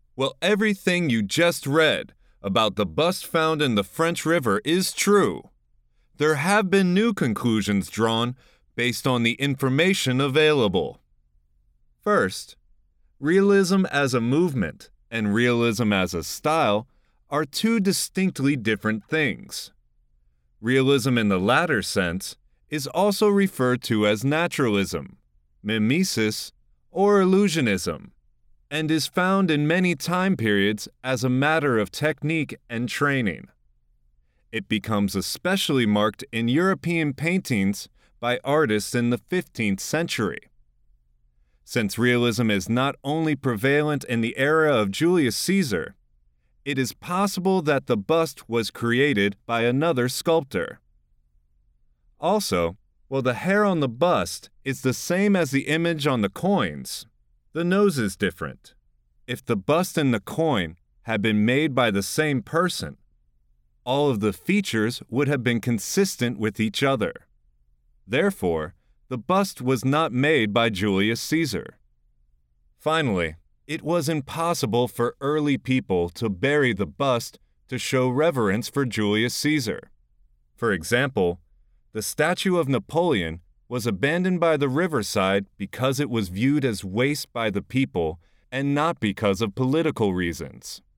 Well, everything you just read about the bust found in the French River is true. There have been new conclusions drawn based on the information available. First, realism as a movement and realism as a style are two distinctly different things. Realism in the latter sense is also referred to as naturalism, mimesis, or illusionism, and is found in many time periods as a matter of technique and training. It becomes especially marked in European paintings by artists in the 15th century. Since realism is not only prevalent in the era of Julius Caesar, it is possible that the bust was created by another sculptor. Also, while the hair on the bust is the same as the image on the coins, the nose is different. If the bust and the coin had been made by the same person, all of the features would have been consistent with each other. Therefore, the bust was not made by Julius Caesar. Finally, it was impossible for early people to bury the bust to show reverence for Julius Caesar. For example, the statue of Napoleon was abandoned by the riverside because it was viewed as waste by the people and not because of political reasons.